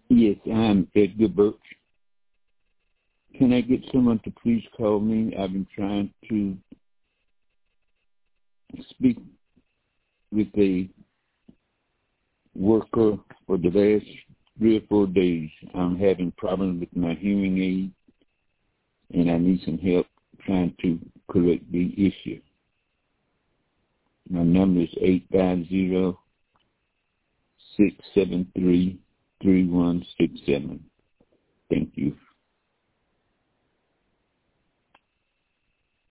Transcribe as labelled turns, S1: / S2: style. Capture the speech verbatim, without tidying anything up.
S1: Yes, I'm Edgar Birch. Can I get someone to please call me? I've been trying to speak with a worker for the last three or four days. I'm having problems with my hearing aid, and I need some help trying to correct the issue. My number is eight five zero, six seven three, three one six seven. Thank you.